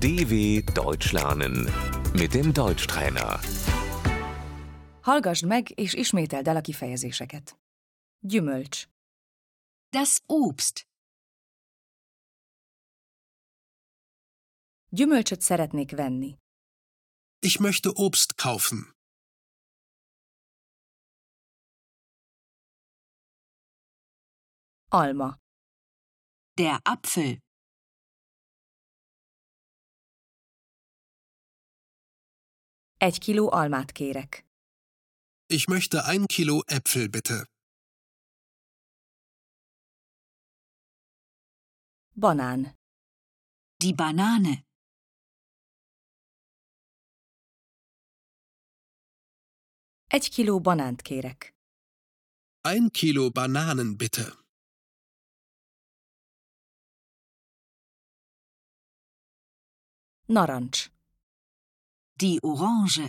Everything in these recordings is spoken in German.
DW Deutsch lernen mit dem Deutschtrainer. Hallgasd meg és ismételd el a kifejezéseket. Gyümölcs, Das Obst. gyümölcsöt szeretnék venni. Ich möchte Obst kaufen. Alma, Der Apfel. egy kiló almát kérek. Ich möchte 1 Kilo Äpfel, bitte. Banán, Die Banane. egy kiló banánt kérek. 1 Kilo Bananen, bitte. Narancs, Die Orange.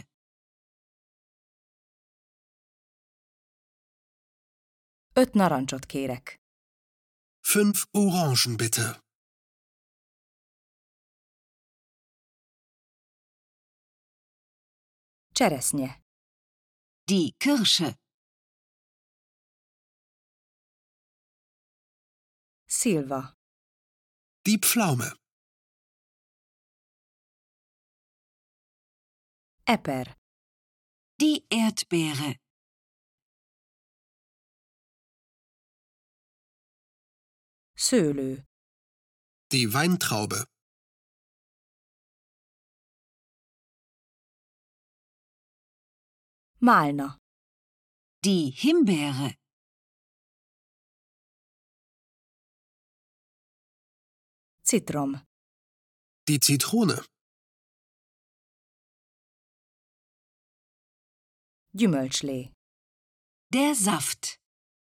öt narancsot kérek. 5 Orangen, bitte. Cseresznye, Die Kirsche. szilva, Die Pflaume. eper, Die Erdbeere. szőlő, Die Weintraube. málna, Die Himbeere. citrom, Die Zitrone. gyümölcslé, Der Saft.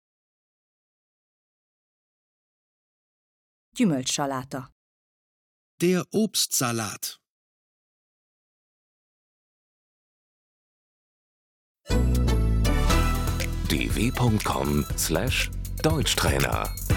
gyümölcssaláta. Der Obstsalat. dw.com/Deutschtrainer